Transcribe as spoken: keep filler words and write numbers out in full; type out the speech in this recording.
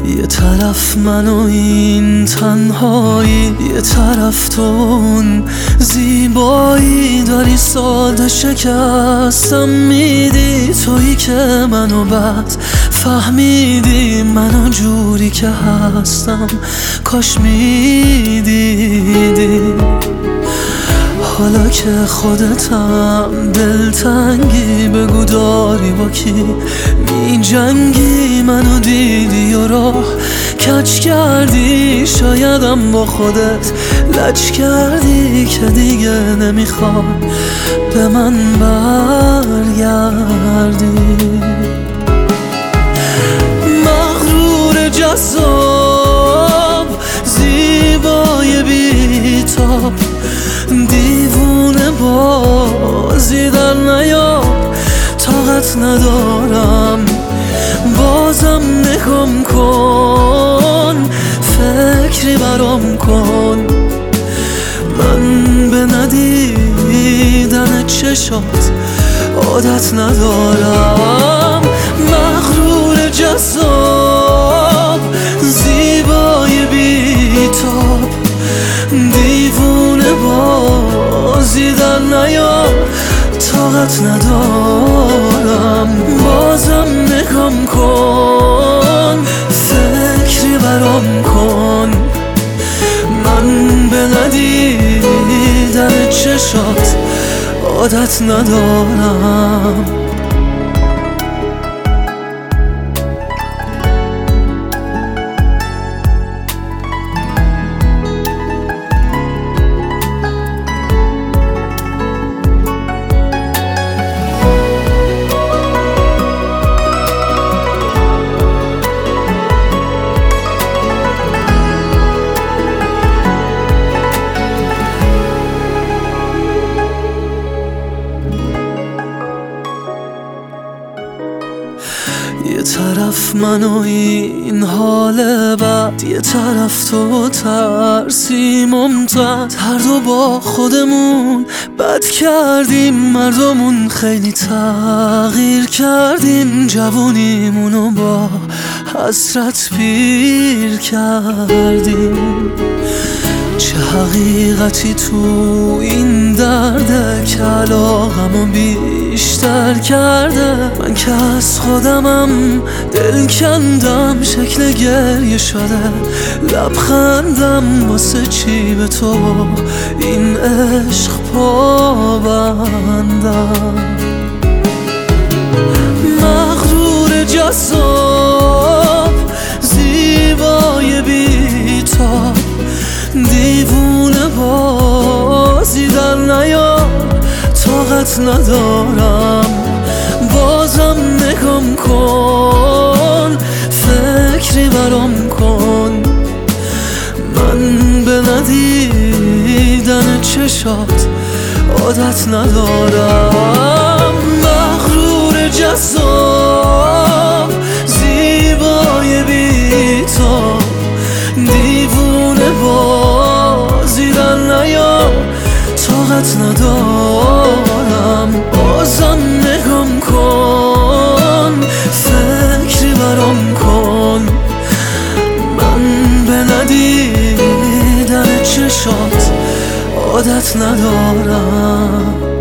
یه طرف من و این تنهایی، یه طرف تو اون زیبایی. داری ساده شکستم میدی، تویی که منو بد فهمیدی. منو جوری که هستم کاش میدیدی. حالا که خودتم دلتنگی، بگو داری با کی می جنگی. منو دیدی و راه کج کردی، شایدم با خودت لج کردی که دیگه نمیخوای به من برگردی. مغرور جذاب زیبای بی‌تاب، دیوونه بازی در نیار. طاقت ندارم بازم نگام کن، فکری برام کن. من به ندیدن چشات عادت ندارم. مغرور جذاب زیبای بی‌تاب، دیوونه بازی در نیار. طاقت ندارم بازم نگام کن، فکری برام کن. من به ندیدن چشات عادت ندارم. یه طرف من و این حال بد، یه طرف تو ترسی ممتد. هر دو با خودمون بد کردیم، مردمون خیلی تغییر کردیم. جوونیمونو با حسرت پیر کردیم. چه حقیقتی تو این درده که علاقمو بیشتر کرده. من که از خودمم دل کندم، شکل گریه شده لبخندم. واسه چی به تو این عشق پابندم؟ مغرور جذاب زیبای بی‌تاب، دیوونه بازی در نیار. طاقت ندارم بازم نگام کن، فکری برام کن. من به ندیدن چشات عادت ندارم. مغرور جذاب زیبای بی‌تاب، دیوونه بازی در نیار. طاقت ندارم بازم نگام کن، فکری برام کن. من به ندیدن چشات عادت ندارم.